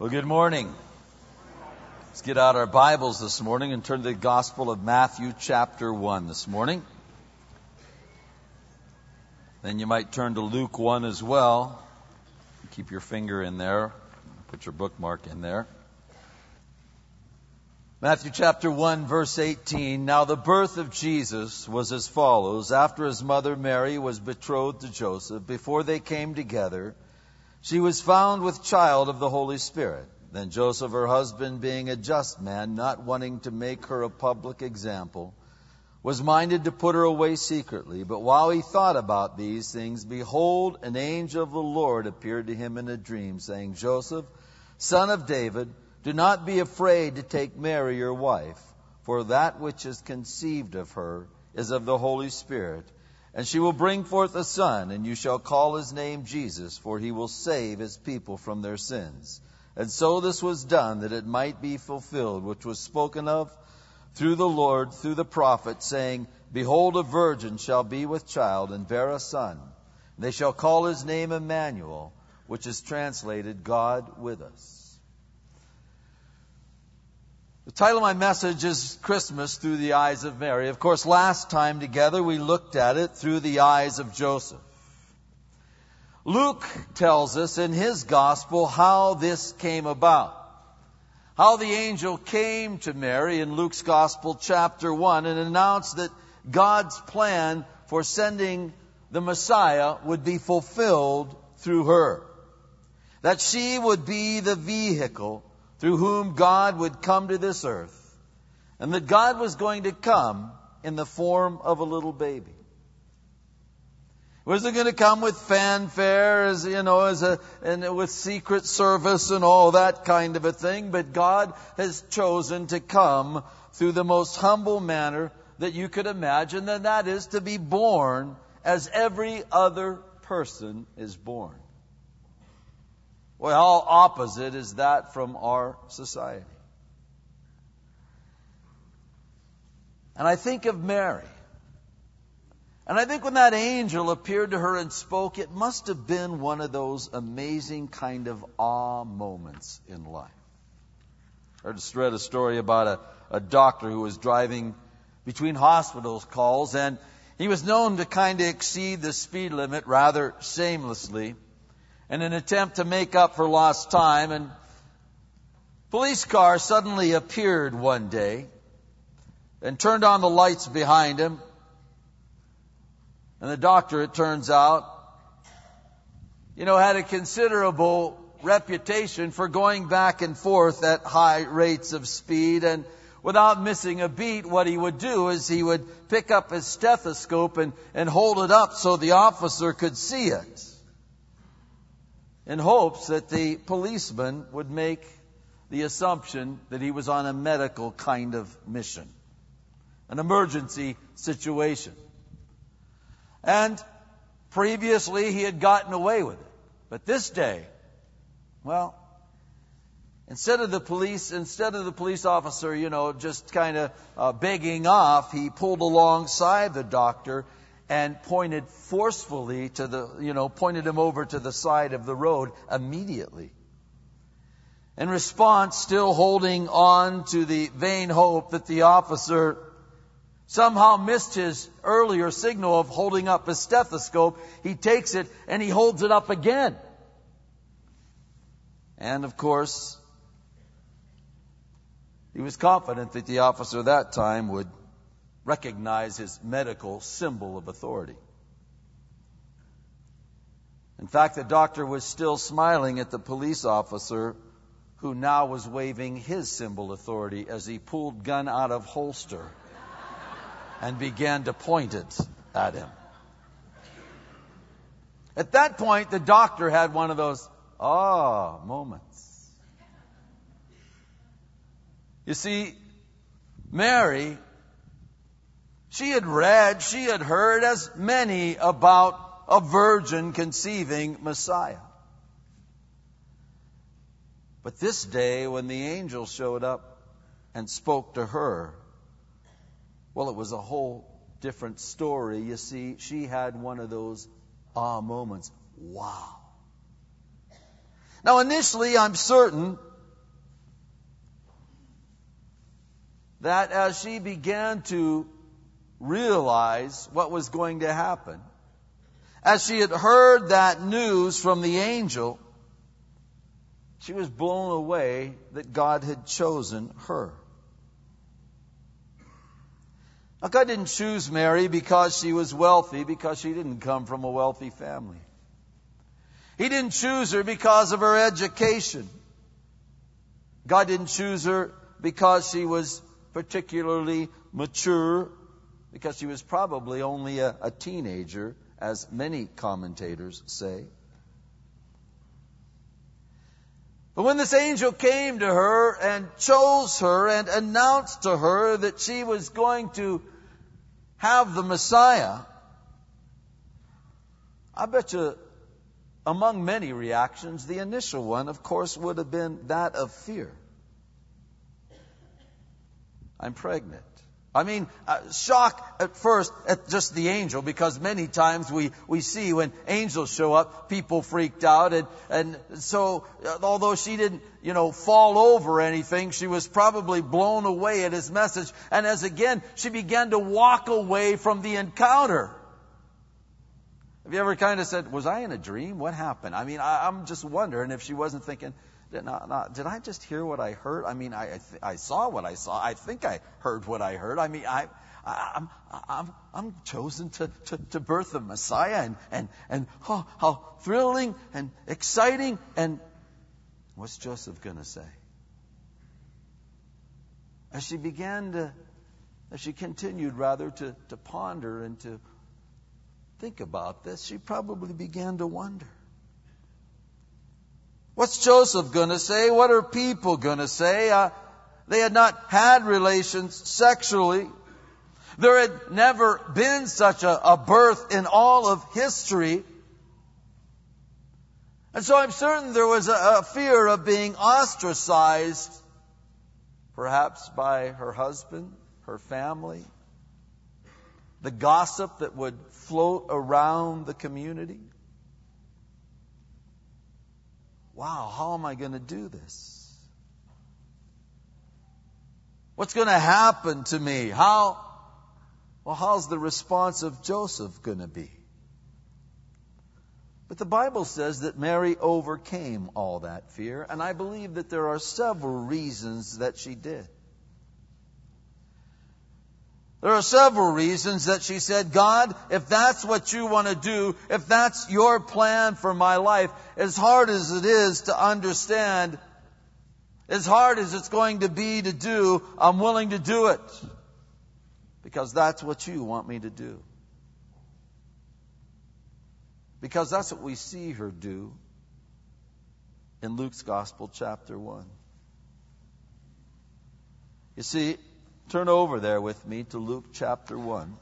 Well, good morning. Let's get out our Bibles this morning and turn to the Gospel of Matthew chapter 1 this morning. Then you might turn to Luke 1 as well. Keep your finger in there. Put your bookmark in there. Matthew chapter 1 verse 18. Now the birth of Jesus was as follows. After his mother Mary was betrothed to Joseph, before they came together, she was found with child of the Holy Spirit. Then Joseph, her husband, being a just man, not wanting to make her a public example, was minded to put her away secretly. But while he thought about these things, behold, an angel of the Lord appeared to him in a dream, saying, Joseph, son of David, do not be afraid to take Mary your wife, for that which is conceived of her is of the Holy Spirit. And she will bring forth a son, and you shall call his name Jesus, for he will save his people from their sins. And so this was done, that it might be fulfilled, which was spoken of through the Lord, through the prophet, saying, Behold, a virgin shall be with child, and bear a son. And they shall call his name Emmanuel, which is translated, God with us. The title of my message is Christmas Through the Eyes of Mary. Of course, last time together we looked at it through the eyes of Joseph. Luke tells us in his gospel how this came about. How the angel came to Mary in Luke's gospel chapter 1 and announced that God's plan for sending the Messiah would be fulfilled through her. That she would be the vehicle through whom God would come to this earth, and that God was going to come in the form of a little baby. It wasn't going to come with fanfare, and with secret service and all that kind of a thing, but God has chosen to come through the most humble manner that you could imagine, and that is to be born as every other person is born. Well, how opposite is that from our society? And I think of Mary. And I think when that angel appeared to her and spoke, it must have been one of those amazing kind of awe moments in life. I just read a story about a doctor who was driving between hospital calls, and he was known to kind of exceed the speed limit rather shamelessly in an attempt to make up for lost time. And a police car suddenly appeared one day and turned on the lights behind him. And the doctor, it turns out, had a considerable reputation for going back and forth at high rates of speed. And without missing a beat, what he would do is he would pick up his stethoscope and hold it up so the officer could see it, in hopes that the policeman would make the assumption that he was on a medical kind of mission, an emergency situation. And previously he had gotten away with it. But this day, instead of the police officer, just kind of begging off, he pulled alongside the doctor and pointed forcefully pointed him over to the side of the road immediately. In response, still holding on to the vain hope that the officer somehow missed his earlier signal of holding up his stethoscope, he takes it and he holds it up again. And of course, he was confident that the officer that time would recognize his medical symbol of authority. In fact, the doctor was still smiling at the police officer, who now was waving his symbol authority as he pulled gun out of holster and began to point it at him. At that point, the doctor had one of those moments. You see, Mary, she had heard as many about a virgin conceiving Messiah. But this day, when the angel showed up and spoke to her, it was a whole different story. You see, she had one of those moments. Wow. Now, initially, I'm certain that as she began to realize what was going to happen, as she had heard that news from the angel, she was blown away that God had chosen her. Now, God didn't choose Mary because she was wealthy, because she didn't come from a wealthy family. He didn't choose her because of her education. God didn't choose her because she was particularly mature, because she was probably only a teenager, as many commentators say. But when this angel came to her and chose her and announced to her that she was going to have the Messiah, I bet you among many reactions, the initial one, of course, would have been that of fear. I'm pregnant. I mean, shock at first at just the angel, because many times we see when angels show up, people freaked out. And so, although she didn't, fall over anything, she was probably blown away at his message. And as again, she began to walk away from the encounter. Have you ever kind of said, was I in a dream? What happened? I mean, I'm just wondering if she wasn't thinking, did I just hear what I heard? I mean, I saw what I saw. I think I heard what I heard. I mean, I'm chosen to birth the Messiah, and how thrilling and exciting. And what's Joseph going to say? As she continued to ponder and to think about this, she probably began to wonder. What's Joseph going to say? What are people going to say? They had not had relations sexually. There had never been such a birth in all of history. And so I'm certain there was a fear of being ostracized, perhaps by her husband, her family, the gossip that would float around the community. Wow, how am I going to do this? What's going to happen to me? How's the response of Joseph going to be? But the Bible says that Mary overcame all that fear, and I believe that there are several reasons that she did. There are several reasons that she said, God, if that's what you want to do, if that's your plan for my life, as hard as it is to understand, as hard as it's going to be to do, I'm willing to do it. Because that's what you want me to do. Because that's what we see her do in Luke's Gospel, chapter 1. You see, turn over there with me to Luke chapter 1.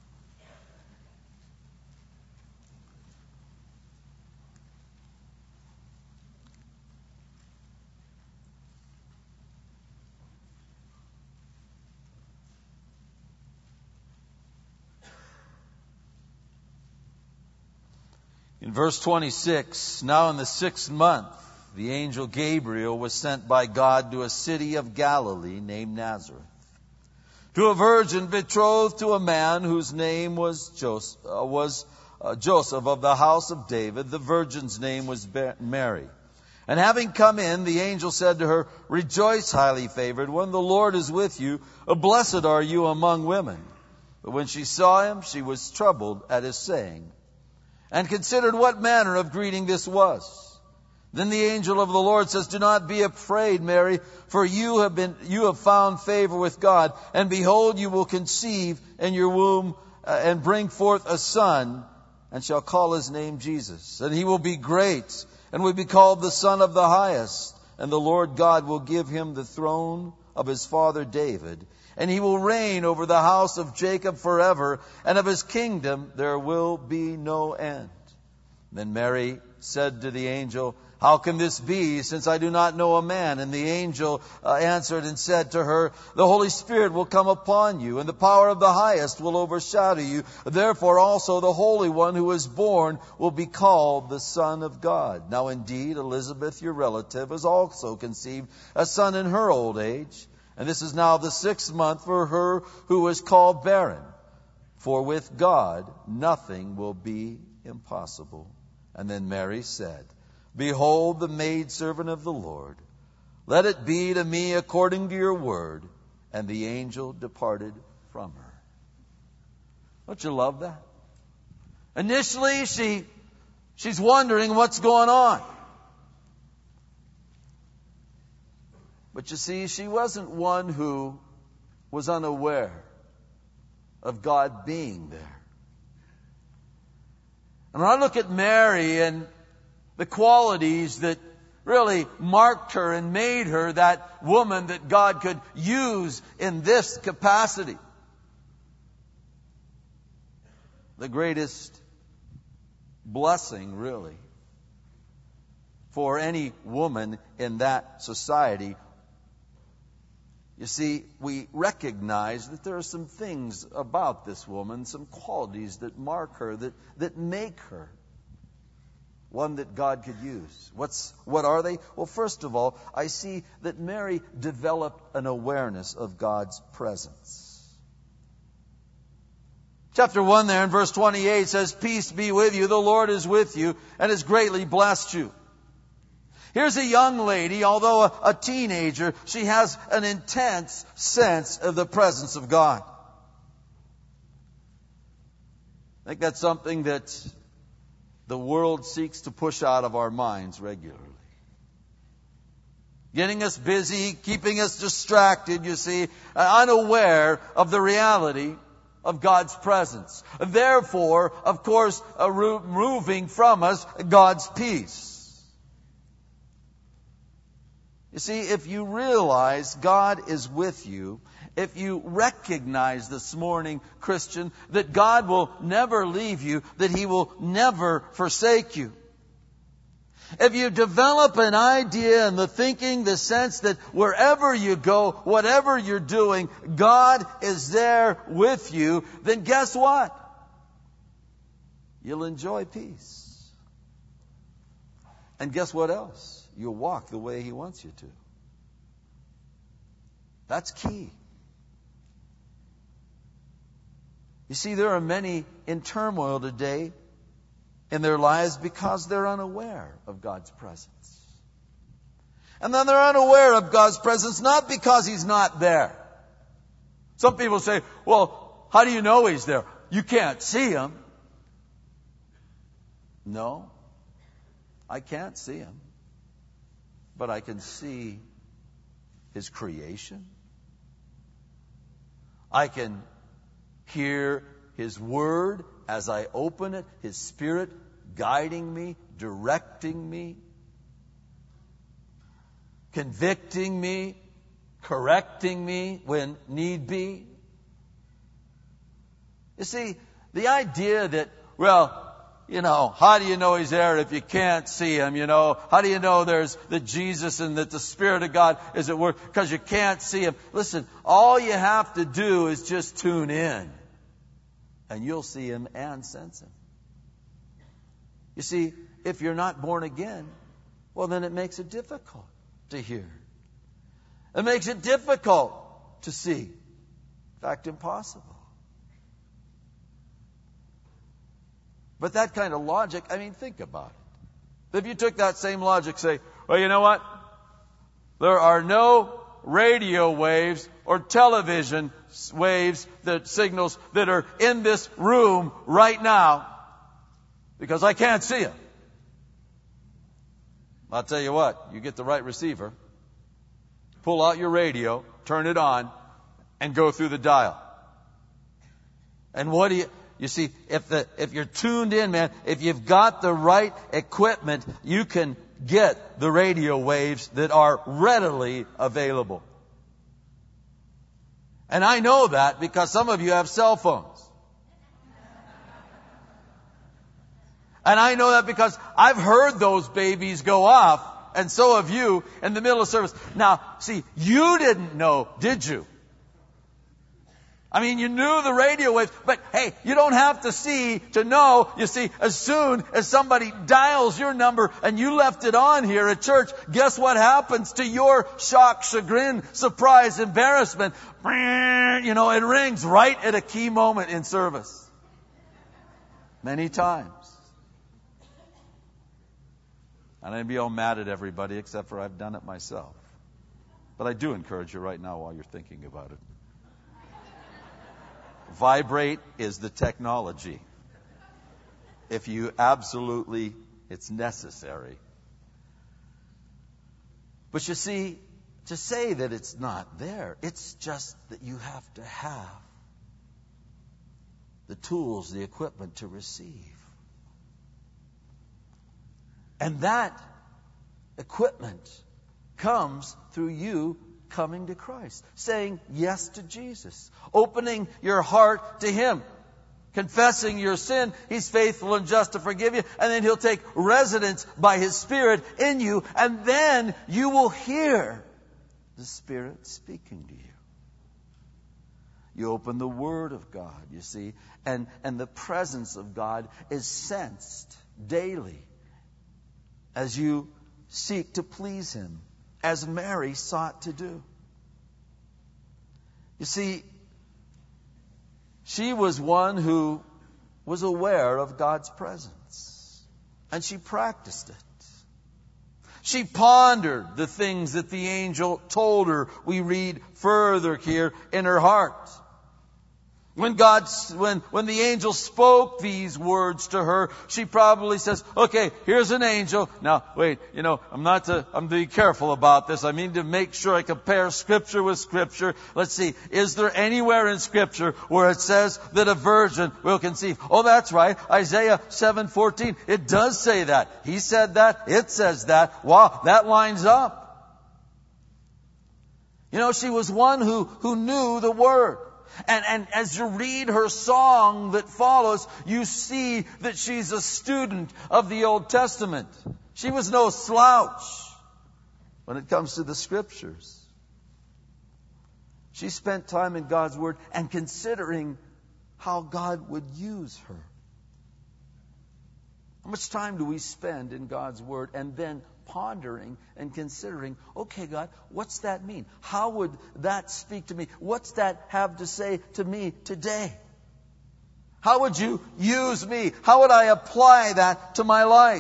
In verse 26, now in the 6th month, the angel Gabriel was sent by God to a city of Galilee named Nazareth, to a virgin betrothed to a man whose name was Joseph of the house of David. The virgin's name was Mary. And having come in, the angel said to her, Rejoice, highly favored one, the Lord is with you. Blessed are you among women. But when she saw him, she was troubled at his saying, and considered what manner of greeting this was. Then the angel of the Lord says, Do not be afraid, Mary, for you have found favor with God. And behold, you will conceive in your womb and bring forth a son, and shall call his name Jesus. And he will be great, and will be called the Son of the Highest. And the Lord God will give him the throne of his father David. And he will reign over the house of Jacob forever, and of his kingdom there will be no end. Then Mary said to the angel, How can this be, since I do not know a man? And the angel answered and said to her, The Holy Spirit will come upon you, and the power of the Highest will overshadow you. Therefore also the Holy One who is born will be called the Son of God. Now indeed Elizabeth, your relative, has also conceived a son in her old age. And this is now the 6th month for her who was called barren. For with God nothing will be impossible. And then Mary said, Behold the maidservant of the Lord. Let it be to me according to your word. And the angel departed from her. Don't you love that? Initially, she's wondering what's going on. But you see, she wasn't one who was unaware of God being there. And when I look at Mary and the qualities that really marked her and made her that woman that God could use in this capacity, the greatest blessing, really, for any woman in that society. You see, we recognize that there are some things about this woman, some qualities that mark her, that make her one that God could use. What are they? Well, first of all, I see that Mary developed an awareness of God's presence. Chapter 1 there in verse 28 says, Peace be with you, the Lord is with you, and has greatly blessed you. Here's a young lady, although a teenager, she has an intense sense of the presence of God. I think that's something that the world seeks to push out of our minds regularly. Getting us busy, keeping us distracted, you see, unaware of the reality of God's presence. Therefore, of course, removing from us God's peace. You see, if you realize God is with you, if you recognize this morning, Christian, that God will never leave you, that He will never forsake you. If you develop an idea and the thinking, the sense that wherever you go, whatever you're doing, God is there with you, then guess what? You'll enjoy peace. And guess what else? You'll walk the way He wants you to. That's key. You see, there are many in turmoil today in their lives because they're unaware of God's presence. And then they're unaware of God's presence not because He's not there. Some people say, well, how do you know He's there? You can't see Him. No, I can't see Him. But I can see His creation. I can hear His Word as I open it, His Spirit guiding me, directing me, convicting me, correcting me when need be. You see, the idea that, well, how do you know He's there if you can't see Him? How do you know there's the Jesus and that the Spirit of God is at work? Because you can't see Him. Listen, all you have to do is just tune in, and you'll see Him and sense Him. You see, if you're not born again, well, then it makes it difficult to hear. It makes it difficult to see. In fact, impossible. But that kind of logic, think about it. If you took that same logic, say, well, you know what? There are no radio waves or television waves, signals that are in this room right now because I can't see them. I'll tell you what, you get the right receiver, pull out your radio, turn it on, and go through the dial. And what do you see, if you're tuned in, man, if you've got the right equipment, you can get the radio waves that are readily available. And I know that because some of you have cell phones. And I know that because I've heard those babies go off, and so have you, in the middle of service. Now, see, you didn't know, did you? I mean, you knew the radio waves, but hey, you don't have to see to know. You see, as soon as somebody dials your number and you left it on here at church, guess what happens to your shock, chagrin, surprise, embarrassment? It rings right at a key moment in service. Many times. And I'd be all mad at everybody except for I've done it myself. But I do encourage you right now while you're thinking about it. Vibrate is the technology. If you it's necessary. But you see, to say that it's not there, it's just that you have to have the tools, the equipment to receive. And that equipment comes through you coming to Christ, saying yes to Jesus, opening your heart to Him, confessing your sin. He's faithful and just to forgive you, and then He'll take residence by His Spirit in you, and then you will hear the Spirit speaking to you. You open the Word of God, you see, and the presence of God is sensed daily as you seek to please Him, as Mary sought to do. You see, she was one who was aware of God's presence, and she practiced it. She pondered the things that the angel told her. We read further here in her heart. When the angel spoke these words to her, she probably says, okay, here's an angel. Now, wait, I'm to be careful about this. I mean to make sure I compare Scripture with Scripture. Let's see, is there anywhere in Scripture where it says that a virgin will conceive? Oh, that's right, Isaiah 7:14. It does say that. He said that. It says that. Wow, that lines up. She was one who knew the Word. And as you read her song that follows, you see that she's a student of the Old Testament. She was no slouch when it comes to the Scriptures. She spent time in God's Word and considering how God would use her. How much time do we spend in God's Word and then pondering and considering, okay, God, what's that mean? How would that speak to me? What's that have to say to me today? How would you use me? How would I apply that to my life?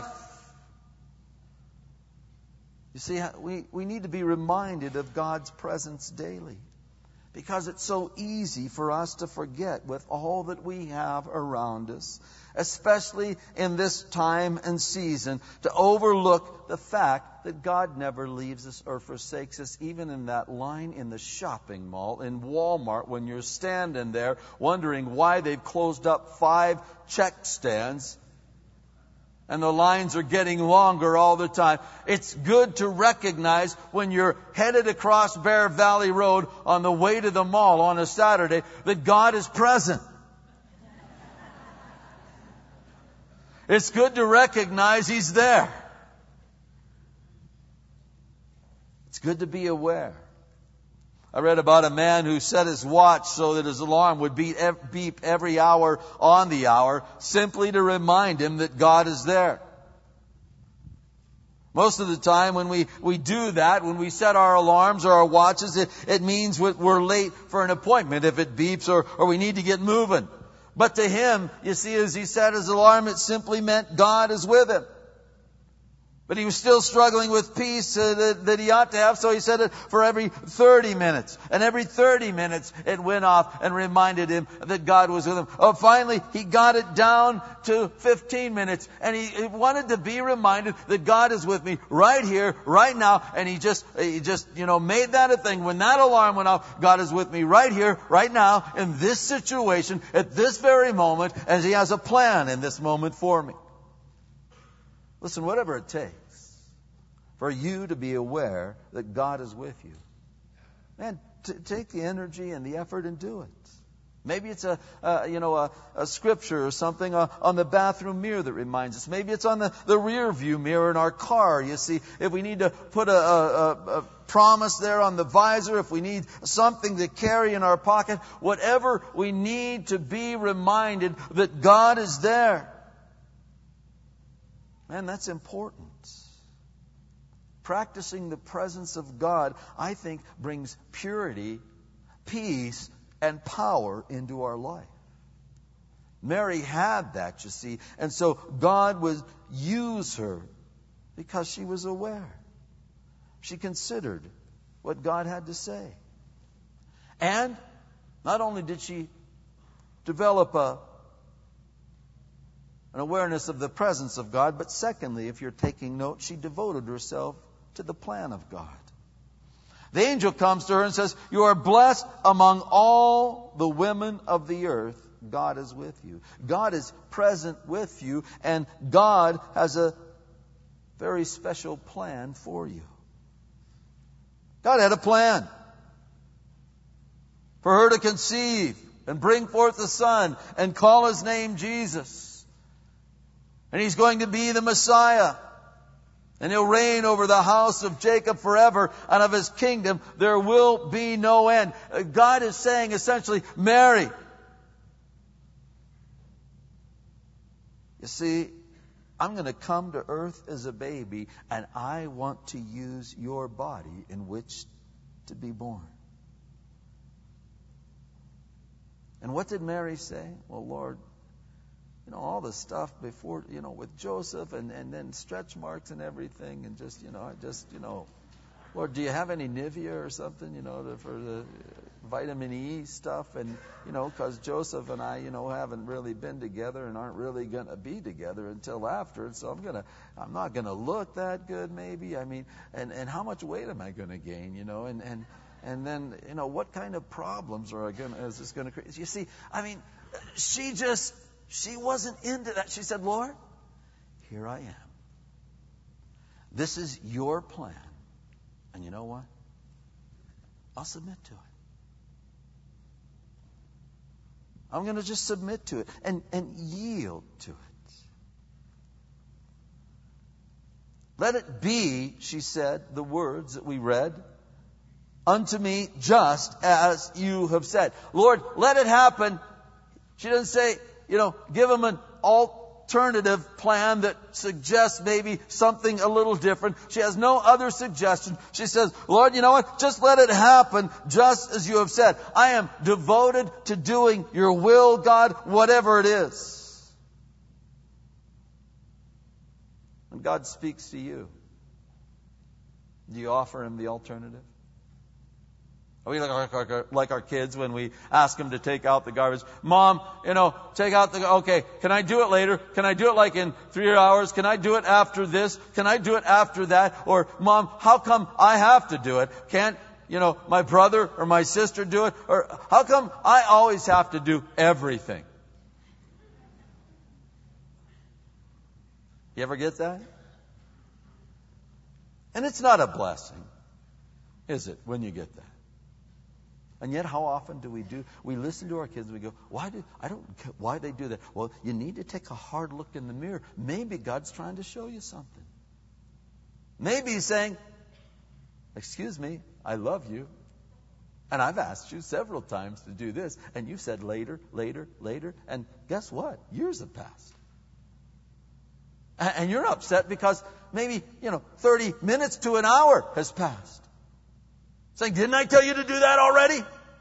You see, we need to be reminded of God's presence daily, because it's so easy for us to forget with all that we have around us, especially in this time and season, to overlook the fact that God never leaves us or forsakes us, even in that line in the shopping mall, in Walmart, when you're standing there wondering why they've closed up 5 check stands and the lines are getting longer all the time. It's good to recognize when you're headed across Bear Valley Road on the way to the mall on a Saturday that God is present. It's good to recognize He's there. It's good to be aware. I read about a man who set his watch so that his alarm would beep every hour on the hour, simply to remind him that God is there. Most of the time when we do that, when we set our alarms or our watches, it means we're late for an appointment if it beeps or we need to get moving. But to him, you see, as he set his alarm, it simply meant God is with him. But he was still struggling with peace that he ought to have, so he set it for every 30 minutes. And every 30 minutes it went off and reminded him that God was with him. Oh, finally, he got it down to 15 minutes. And he wanted to be reminded that God is with me right here, right now. And he just made that a thing. When that alarm went off, God is with me right here, right now, in this situation, at this very moment, as He has a plan in this moment for me. Listen, whatever it takes for you to be aware that God is with you, man, take the energy and the effort and do it. Maybe it's a scripture or something on the bathroom mirror that reminds us. Maybe it's on the rear view mirror in our car. You see, if we need to put a promise there on the visor, if we need something to carry in our pocket, whatever we need to be reminded that God is there. Man, that's important. Practicing the presence of God, I think, brings purity, peace, and power into our life. Mary had that, you see, and so God would use her because she was aware. She considered what God had to say. And not only did she develop an awareness of the presence of God, but secondly, if you're taking note, she devoted herself to the plan of God. The angel comes to her and says, "You are blessed among all the women of the earth. God is with you." God is present with you, and God has a very special plan for you. God had a plan for her to conceive and bring forth a son and call his name Jesus. And he's going to be the Messiah. And he'll reign over the house of Jacob forever, and of his kingdom there will be no end. God is saying essentially, Mary, you see, I'm going to come to earth as a baby, and I want to use your body in which to be born. And what did Mary say? Well, Lord, all the stuff before, with Joseph and then stretch marks and everything, and Lord, do you have any Nivea or something, for the vitamin E stuff? And, because Joseph and I, haven't really been together and aren't really going to be together until after. And so I'm not going to look that good, maybe. I mean, and how much weight am I going to gain, and then, what kind of problems is this going to create? You see, I mean, she wasn't into that. She said, Lord, here I am. This is your plan. And you know what? I'll submit to it. I'm going to just submit to it and yield to it. Let it be, she said, the words that we read, unto me just as you have said. Lord, let it happen. She doesn't say, give him an alternative plan that suggests maybe something a little different. She has no other suggestion. She says, Lord, you know what? Just let it happen just as you have said. I am devoted to doing your will, God, whatever it is. When God speaks to you, do you offer him the alternative? Are we like our kids when we ask them to take out the garbage? Mom, take out okay, can I do it later? Can I do it like in 3 hours? Can I do it after this? Can I do it after that? Or, Mom, how come I have to do it? Can't, my brother or my sister do it? Or how come I always have to do everything? You ever get that? And it's not a blessing, is it, when you get that? And yet, how often do we listen to our kids and we go, why they do that? Well, you need to take a hard look in the mirror. Maybe God's trying to show you something. Maybe he's saying, excuse me, I love you. And I've asked you several times to do this. And you said later, later, later. And guess what? Years have passed. And you're upset because maybe, 30 minutes to an hour has passed. Saying, didn't I tell you to do that already?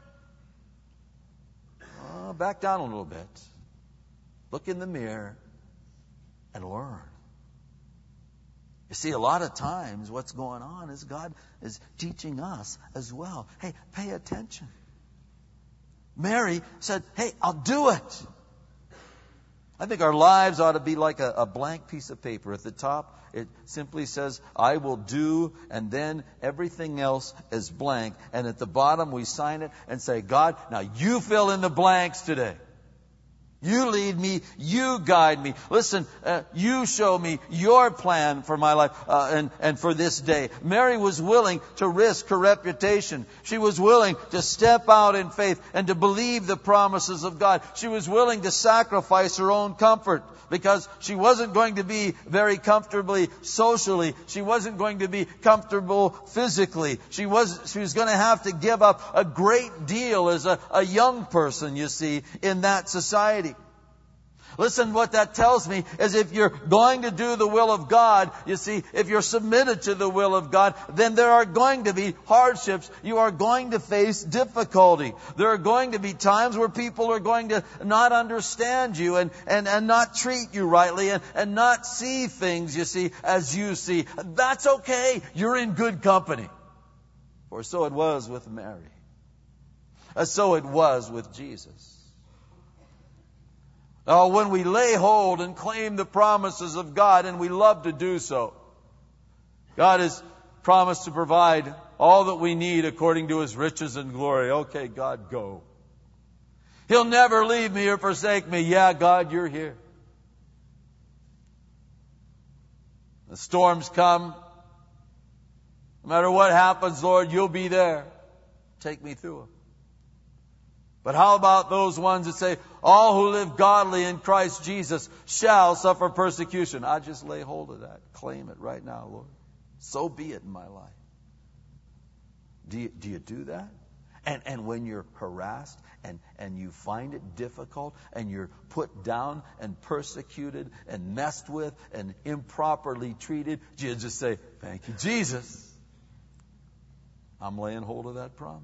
Back down a little bit. Look in the mirror and learn. You see, a lot of times what's going on is God is teaching us as well. Hey, pay attention. Mary said, hey, I'll do it. I think our lives ought to be like a blank piece of paper. At the top, it simply says, I will do, and then everything else is blank. And at the bottom, we sign it and say, God, now you fill in the blanks today. You lead me. You guide me. Listen, you show me your plan for my life and for this day. Mary was willing to risk her reputation. She was willing to step out in faith and to believe the promises of God. She was willing to sacrifice her own comfort because she wasn't going to be very comfortably socially. She wasn't going to be comfortable physically. She was going to have to give up a great deal as a young person, you see, in that society. Listen, what that tells me is if you're going to do the will of God, you see, if you're submitted to the will of God, then there are going to be hardships. You are going to face difficulty. There are going to be times where people are going to not understand you and not treat you rightly and not see things, you see, as you see. That's okay. You're in good company. For so it was with Mary. So it was with Jesus. Oh, when we lay hold and claim the promises of God, and we love to do so, God has promised to provide all that we need according to His riches and glory. Okay, God, go. He'll never leave me or forsake me. Yeah, God, you're here. The storms come. No matter what happens, Lord, you'll be there. Take me through them. But how about those ones that say, all who live godly in Christ Jesus shall suffer persecution? I just lay hold of that. Claim it right now, Lord. So be it in my life. Do you do that? And when you're harassed and you find it difficult and you're put down and persecuted and messed with and improperly treated, do you just say, thank you, Jesus. I'm laying hold of that promise.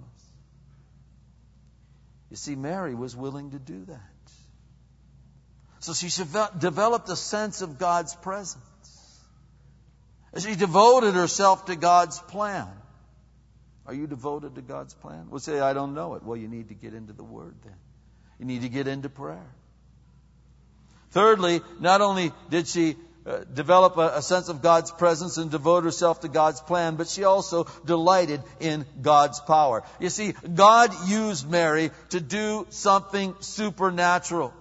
You see, Mary was willing to do that. So she developed a sense of God's presence. She devoted herself to God's plan. Are you devoted to God's plan? We'll say, I don't know it. Well, you need to get into the Word then. You need to get into prayer. Thirdly, not only did she develop a sense of God's presence and devote herself to God's plan, but she also delighted in God's power. You see, God used Mary to do something supernatural.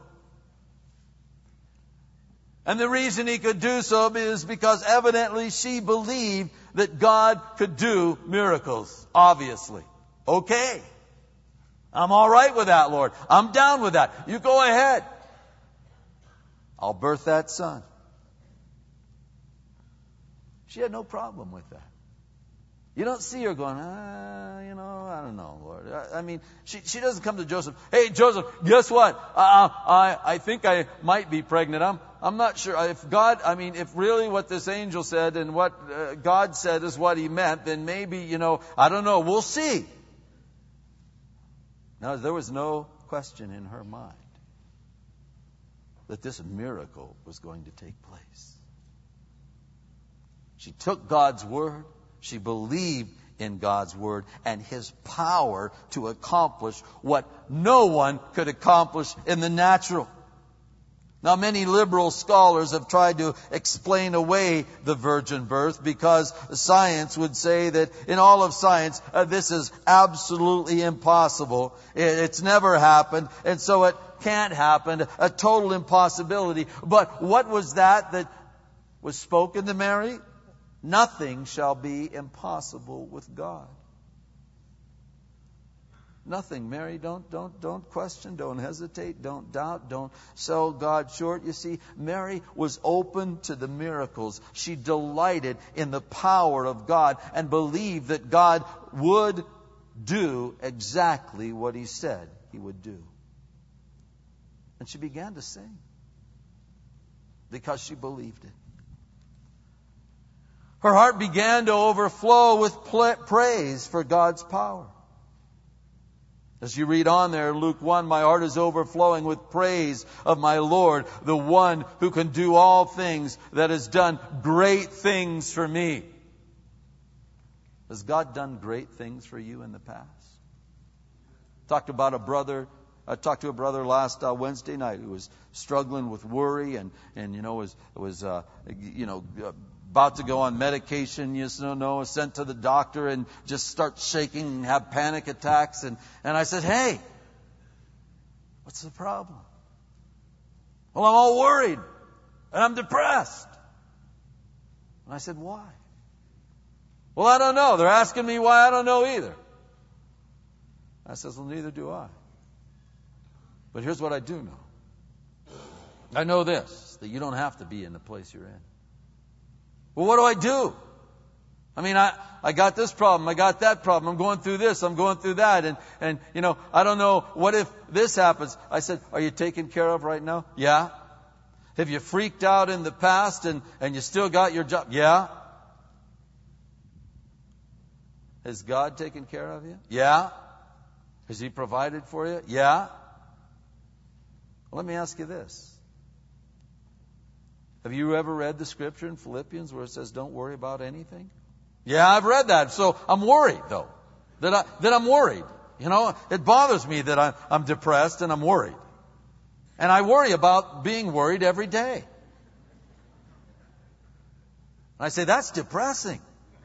And the reason He could do so is because evidently she believed that God could do miracles, obviously. Okay. I'm all right with that, Lord. I'm down with that. You go ahead. I'll birth that son. She had no problem with that. You don't see her going, I don't know, Lord. I mean, she doesn't come to Joseph. Hey, Joseph, guess what? I think I might be pregnant. I'm not sure. If really what this angel said and what God said is what He meant, then maybe, I don't know. We'll see. Now, there was no question in her mind that this miracle was going to take place. She took God's word. She believed in God's word and His power to accomplish what no one could accomplish in the natural. Now, many liberal scholars have tried to explain away the virgin birth because science would say that in all of science, this is absolutely impossible. It's never happened, and so it can't happen. A total impossibility. But what was that was spoken to Mary? Nothing shall be impossible with God. Nothing, Mary. Don't question. Don't hesitate. Don't doubt. Don't sell God short. You see, Mary was open to the miracles. She delighted in the power of God and believed that God would do exactly what He said He would do. And she began to sing because she believed it. Her heart began to overflow with praise for God's power. As you read on there, Luke 1, my heart is overflowing with praise of my Lord, the one who can do all things, that has done great things for me. Has God done great things for you in the past? I talked to a brother last Wednesday night who was struggling with worry and was about to go on medication, sent to the doctor and just start shaking and have panic attacks. And I said, hey, what's the problem? Well, I'm all worried and I'm depressed. And I said, why? Well, I don't know. They're asking me why. I don't know either. I says, well, neither do I. But here's what I do know. I know this, that you don't have to be in the place you're in. Well, what do I do? I mean, I got this problem, I got that problem, I'm going through this, I'm going through that, and I don't know, what if this happens? I said, are you taken care of right now? Yeah. Have you freaked out in the past and you still got your job? Yeah. Has God taken care of you? Yeah. Has He provided for you? Yeah. Well, let me ask you this. Have you ever read the scripture in Philippians where it says, don't worry about anything? Yeah, I've read that. So I'm worried, though. That I'm worried. It bothers me that I'm depressed and I'm worried. And I worry about being worried every day. And I say, that's depressing.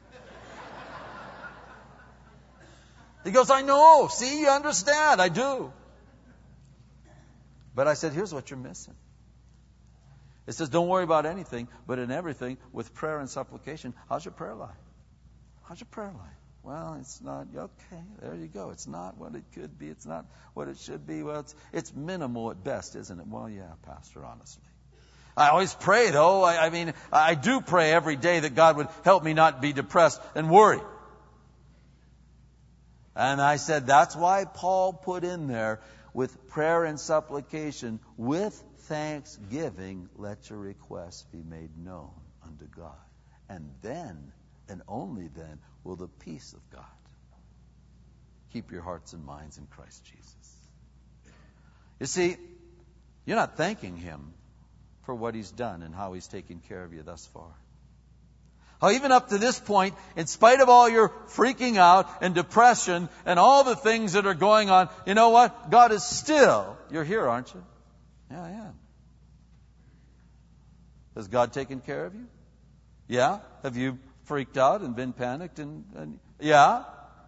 He goes, I know. See, you understand. I do. But I said, here's what you're missing. It says, don't worry about anything, but in everything, with prayer and supplication. How's your prayer life? How's your prayer life? Well, it's not. Okay, there you go. It's not what it could be. It's not what it should be. Well, it's minimal at best, isn't it? Well, yeah, Pastor, honestly. I always pray, though. I mean, I do pray every day that God would help me not be depressed and worried. And I said, that's why Paul put in there, with prayer and supplication, with thanksgiving, let your requests be made known unto God. And then, and only then, will the peace of God keep your hearts and minds in Christ Jesus. You see, you're not thanking Him for what He's done and how He's taken care of you thus far. How even up to this point, in spite of all your freaking out and depression and all the things that are going on, you know what? God is still, you're here, aren't you? Yeah, I am. Has God taken care of you? Yeah. Have you freaked out and been panicked? And yeah.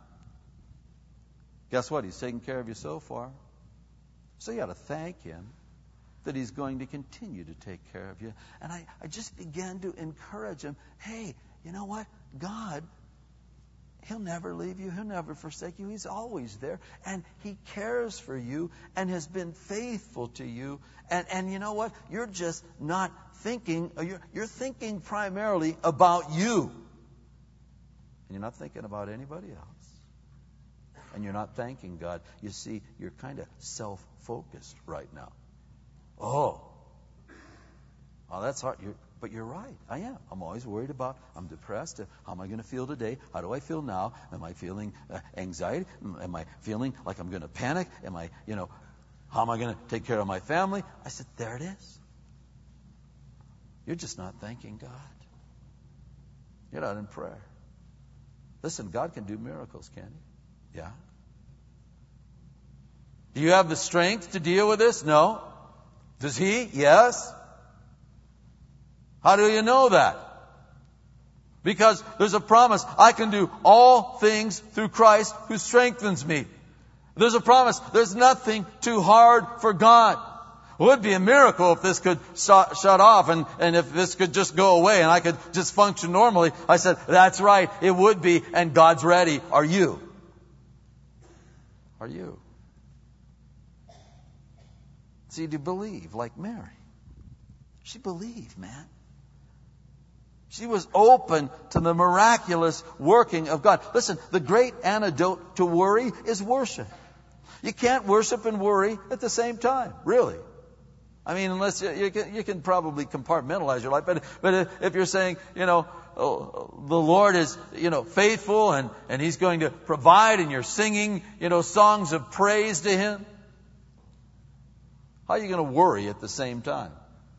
Guess what? He's taken care of you so far. So you got to thank Him that He's going to continue to take care of you. And I just began to encourage him. Hey, you know what? God, He'll never leave you. He'll never forsake you. He's always there. And He cares for you and has been faithful to you. And you know what? You're just not thinking, you're thinking primarily about you. And you're not thinking about anybody else. And you're not thanking God. You see, you're kind of self-focused right now. Oh, that's hard. But you're right. I am. I'm always worried about, I'm depressed. How am I going to feel today? How do I feel now? Am I feeling anxiety? Am I feeling like I'm going to panic? Am I, how am I going to take care of my family? I said, there it is. You're just not thanking God. You're not in prayer. Listen, God can do miracles, can He? Yeah. Do you have the strength to deal with this? No. Does He? Yes. How do you know that? Because there's a promise. I can do all things through Christ who strengthens me. There's a promise. There's nothing too hard for God. It would be a miracle if this could shut off and if this could just go away and I could just function normally. I said, that's right. It would be, and God's ready. Are you? Are you? See, do you believe like Mary? She believed, man. She was open to the miraculous working of God. Listen, the great antidote to worry is worship. You can't worship and worry at the same time, really. I mean, unless you can probably compartmentalize your life. But if you're saying, the Lord is, faithful and He's going to provide, and you're singing, songs of praise to Him, how are you going to worry at the same time?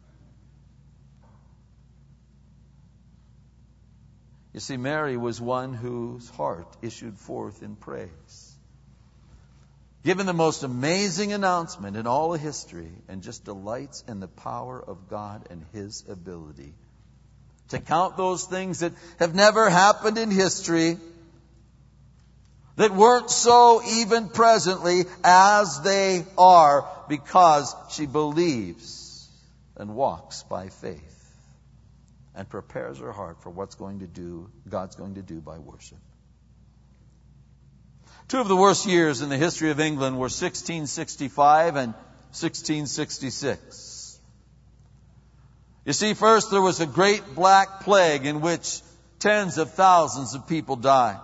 You see, Mary was one whose heart issued forth in praise. Given the most amazing announcement in all of history, and just delights in the power of God and His ability to count those things that have never happened in history, that weren't so even presently, as they are, because she believes and walks by faith and prepares her heart for God's going to do by worship. Two of the worst years in the history of England were 1665 and 1666. You see, first there was a great black plague in which tens of thousands of people died.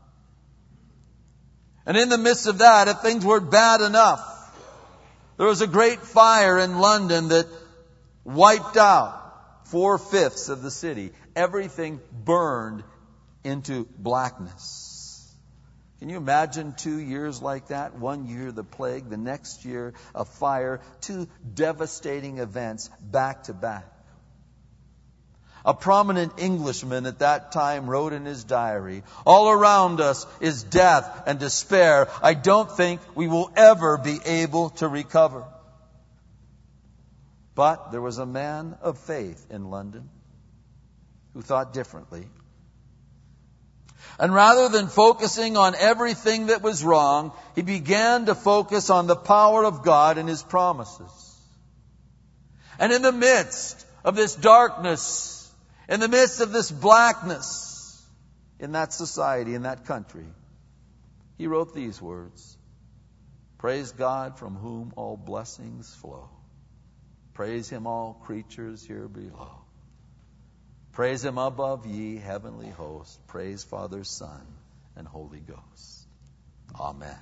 And in the midst of that, if things were bad enough, there was a great fire in London that wiped out 4/5 of the city. Everything burned into blackness. Can you imagine 2 years like that? 1 year the plague, the next year a fire, 2 devastating events back to back. A prominent Englishman at that time wrote in his diary, "All around us is death and despair. I don't think we will ever be able to recover." But there was a man of faith in London who thought differently. And rather than focusing on everything that was wrong, he began to focus on the power of God and His promises. And in the midst of this darkness, in the midst of this blackness in that society, in that country, he wrote these words: "Praise God from whom all blessings flow. Praise Him, all creatures here below. Praise Him above, ye heavenly hosts. Praise Father, Son, and Holy Ghost. Amen."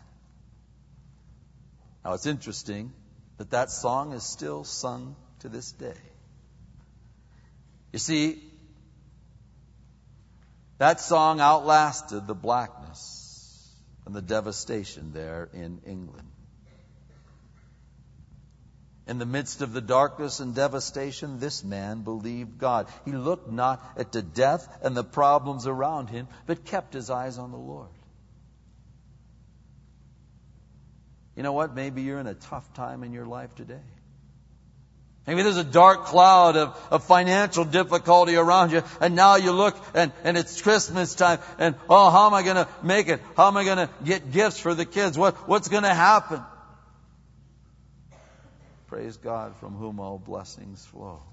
Now it's interesting that that song is still sung to this day. You see, that song outlasted the blackness and the devastation there in England. In the midst of the darkness and devastation, this man believed God. He looked not at the death and the problems around him, but kept his eyes on the Lord. You know what? Maybe you're in a tough time in your life today. Maybe there's a dark cloud of financial difficulty around you, and now you look and it's Christmas time, and how am I going to make it? How am I going to get gifts for the kids? What's going to happen? Praise God from whom all blessings flow.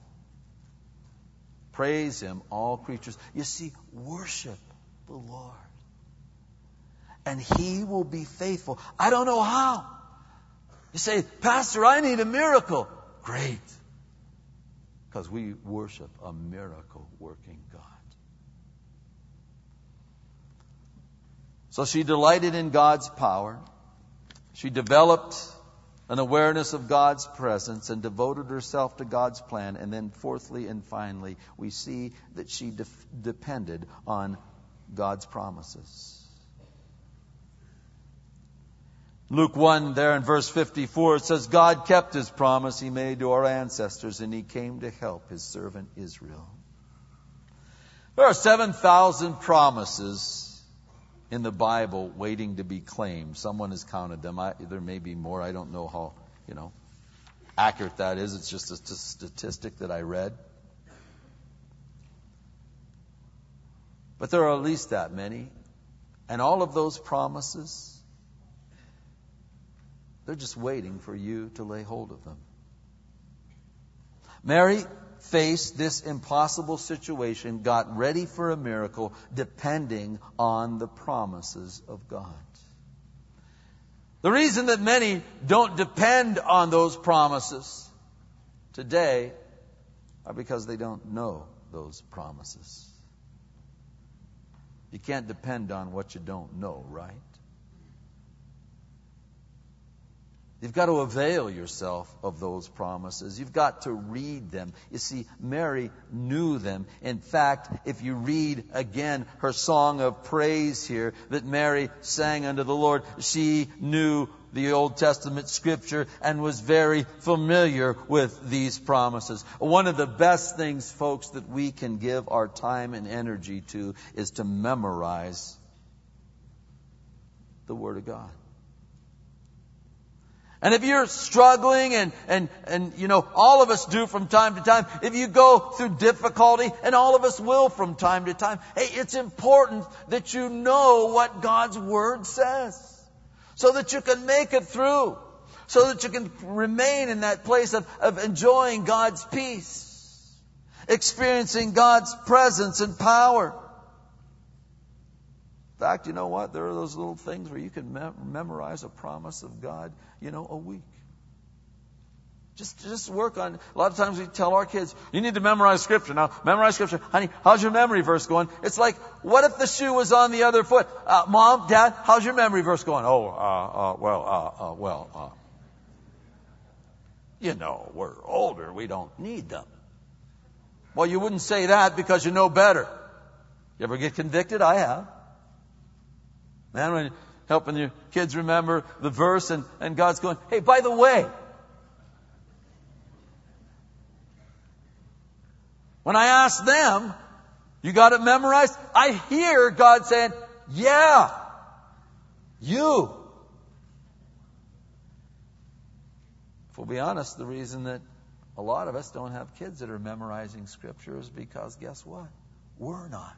Praise Him, all creatures. You see, worship the Lord, and He will be faithful. I don't know how. You say, "Pastor, I need a miracle." Great. Because we worship a miracle-working God. So she delighted in God's power. She developed an awareness of God's presence and devoted herself to God's plan. And then fourthly and finally, we see that she depended on God's promises. Luke 1, there in verse 54, it says, "God kept His promise He made to our ancestors, and He came to help His servant Israel." There are 7,000 promises in the Bible waiting to be claimed. Someone has counted them. There may be more. I don't know how, accurate that is. It's just a statistic that I read. But there are at least that many. And all of those promises, they're just waiting for you to lay hold of them. Mary faced this impossible situation, got ready for a miracle, depending on the promises of God. The reason that many don't depend on those promises today are because they don't know those promises. You can't depend on what you don't know, right? You've got to avail yourself of those promises. You've got to read them. You see, Mary knew them. In fact, if you read again her song of praise here that Mary sang unto the Lord, she knew the Old Testament scripture and was very familiar with these promises. One of the best things, folks, that we can give our time and energy to is to memorize the Word of God. And if you're struggling, and all of us do from time to time, if you go through difficulty, and all of us will from time to time, hey, it's important that you know what God's Word says, so that you can make it through, so that you can remain in that place of enjoying God's peace, experiencing God's presence and power. In fact, you know what? There are those little things where you can memorize a promise of God, a week. Just work on. A lot of times we tell our kids, you need to memorize Scripture. Now, memorize Scripture. Honey, how's your memory verse going? It's like, what if the shoe was on the other foot? Mom, Dad, how's your memory verse going? We're older. We don't need them. Well, you wouldn't say that because you know better. You ever get convicted? I have. Man, when you're helping your kids remember the verse and God's going, hey, by the way, when I ask them, you got it memorized? I hear God saying, yeah, you. If we'll be honest, the reason that a lot of us don't have kids that are memorizing Scripture is because, guess what? We're not.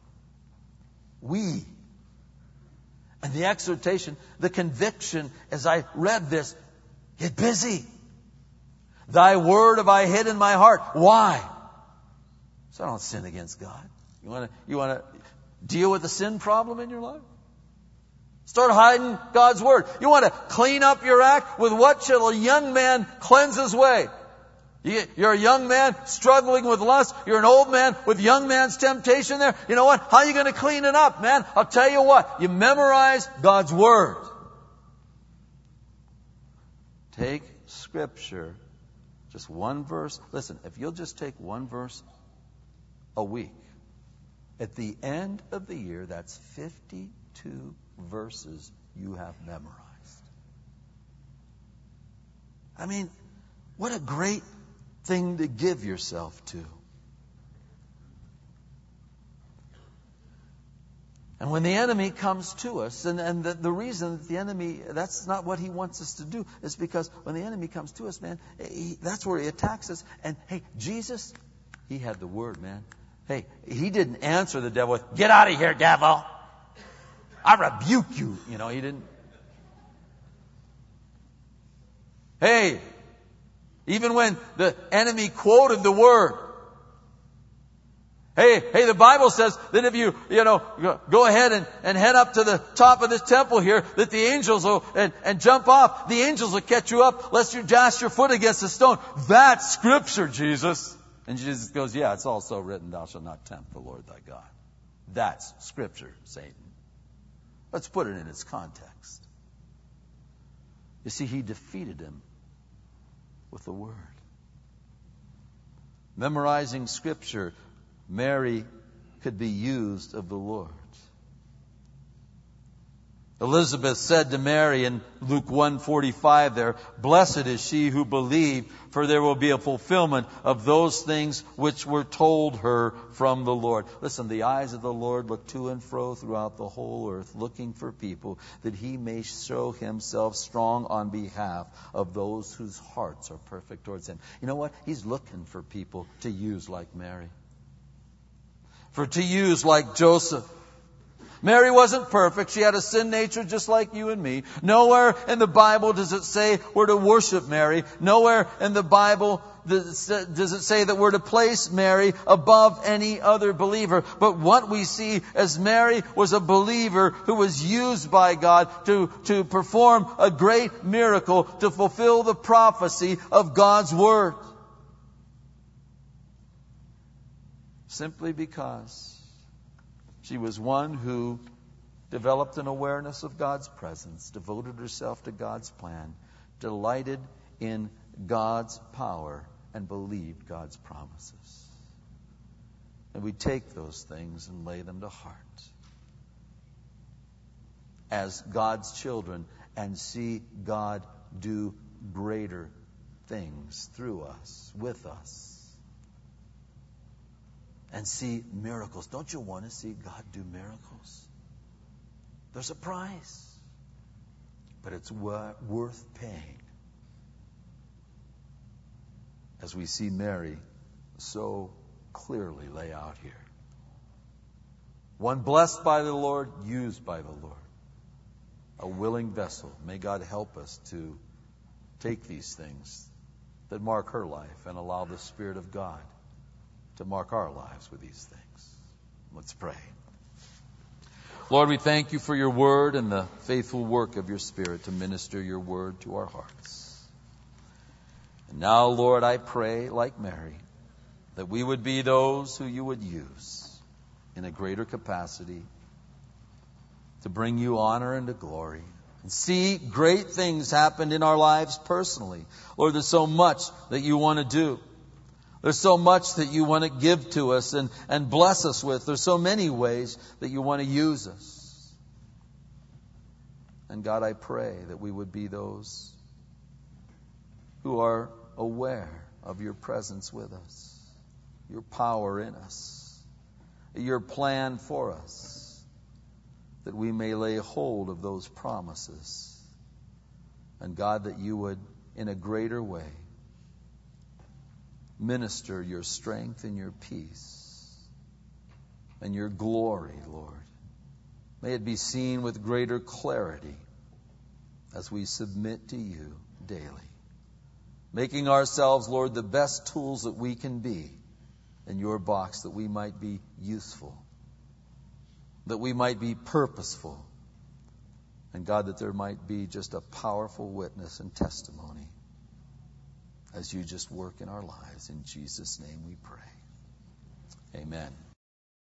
We. And the exhortation, the conviction, as I read this, get busy. Thy word have I hid in my heart. Why? So I don't sin against God. You want to deal with the sin problem in your life? Start hiding God's word. You want to clean up your act? With what shall a young man cleanse his way? You're a young man struggling with lust. You're an old man with young man's temptation there. You know what? How are you going to clean it up, man? I'll tell you what. You memorize God's word. Take Scripture, just one verse. Listen, if you'll just take one verse a week, at the end of the year, that's 52 verses you have memorized. I mean, what a great thing to give yourself to. And when the enemy comes to us, and the reason that the enemy, that's not what he wants us to do, is because when the enemy comes to us, man, that's where he attacks us. And hey, Jesus, he had the word, man. Hey, he didn't answer the devil with, get out of here, devil. I rebuke you. He didn't. Hey, even when the enemy quoted the word. Hey, the Bible says that if you go ahead and head up to the top of this temple here, that the angels will, and jump off, the angels will catch you up lest you dash your foot against a stone. That's Scripture, Jesus. And Jesus goes, yeah, it's also written, thou shalt not tempt the Lord thy God. That's Scripture, Satan. Let's put it in its context. You see, he defeated him with the word. Memorizing Scripture, Mary could be used of the Lord. Elizabeth said to Mary in Luke 1:45 there, blessed is she who believed, for there will be a fulfillment of those things which were told her from the Lord. Listen, the eyes of the Lord look to and fro throughout the whole earth, looking for people that he may show himself strong on behalf of those whose hearts are perfect towards him. You know what? He's looking for people to use like Mary. To use like Joseph. Mary wasn't perfect. She had a sin nature just like you and me. Nowhere in the Bible does it say we're to worship Mary. Nowhere in the Bible does it say that we're to place Mary above any other believer. But what we see as Mary was a believer who was used by God to perform a great miracle, to fulfill the prophecy of God's Word. Simply because she was one who developed an awareness of God's presence, devoted herself to God's plan, delighted in God's power, and believed God's promises. And we take those things and lay them to heart as God's children and see God do greater things through us, with us. And see miracles. Don't you want to see God do miracles? There's a price. But it's worth paying. As we see Mary so clearly lay out here. One blessed by the Lord, used by the Lord. A willing vessel. May God help us to take these things that mark her life and allow the Spirit of God to mark our lives with these things. Let's pray. Lord, we thank you for your word and the faithful work of your Spirit to minister your word to our hearts. And now, Lord, I pray, like Mary, that we would be those who you would use in a greater capacity to bring you honor and to glory and see great things happen in our lives personally. Lord, there's so much that you want to do. There's so much that you want to give to us and bless us with. There's so many ways that you want to use us. And God, I pray that we would be those who are aware of your presence with us, your power in us, your plan for us, that we may lay hold of those promises. And God, that you would, in a greater way, minister your strength and your peace and your glory, Lord. May it be seen with greater clarity as we submit to you daily. Making ourselves, Lord, the best tools that we can be in your box, that we might be useful, that we might be purposeful, and God, that there might be just a powerful witness and testimony as you just work in our lives. In Jesus' name we pray. Amen.